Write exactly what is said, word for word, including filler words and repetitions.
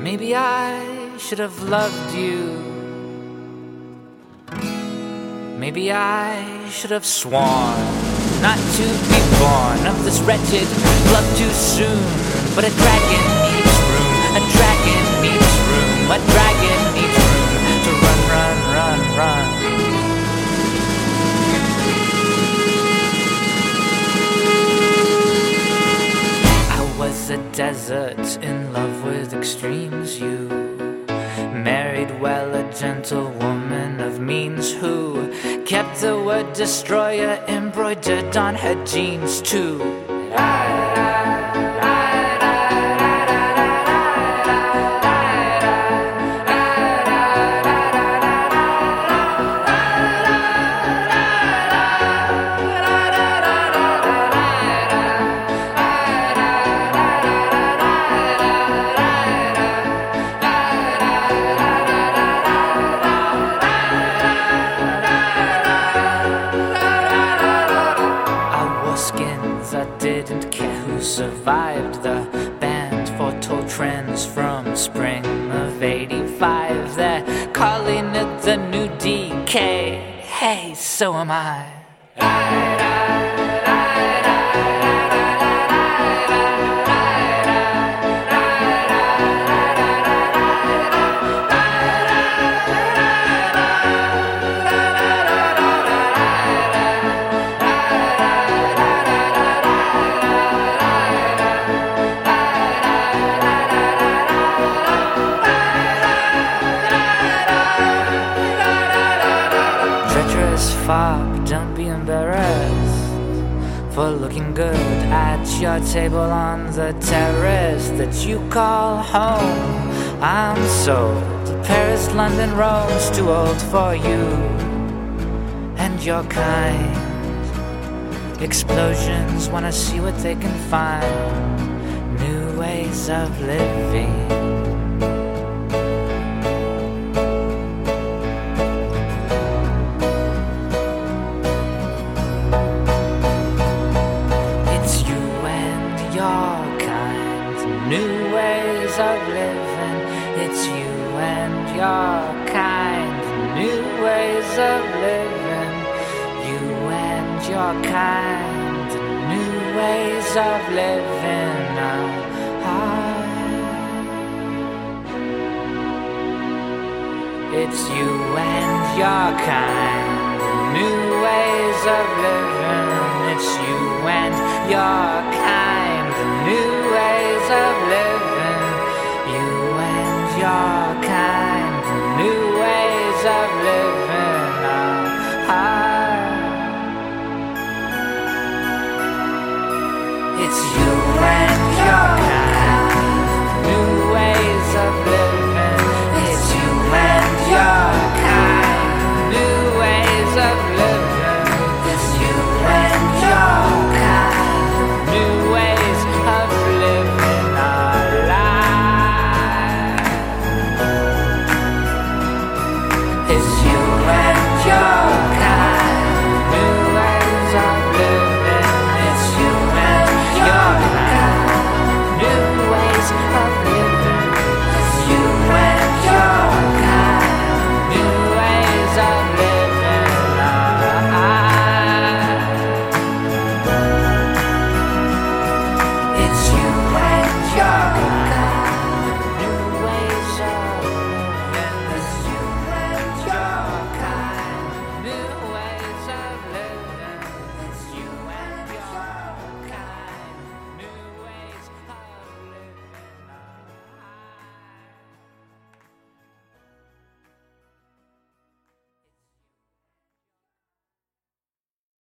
Maybe I should have loved you. Maybe I should have sworn not to be born of this wretched love too soon. But a dragon needs room, a dragon needs room, a dragon needs room to run, run, run, run. I was a desert in love with extremes. You married well a gentlewoman of means who kept the word destroyer embroidered on her jeans too. Didn't care who survived. The band foretold trends from spring of eighty-five. They're calling it the new D K. Hey, so am I. Fop, don't be embarrassed for looking good at your table on the terrace that you call home. I'm sold. Paris, London, Rome's too old for you and your kind. Explosions wanna see what they can find. New ways of living. New ways of living, it's you and your kind. New ways of living, you and your kind. New ways of living, oh, it's you and your kind. New ways of living, it's you and your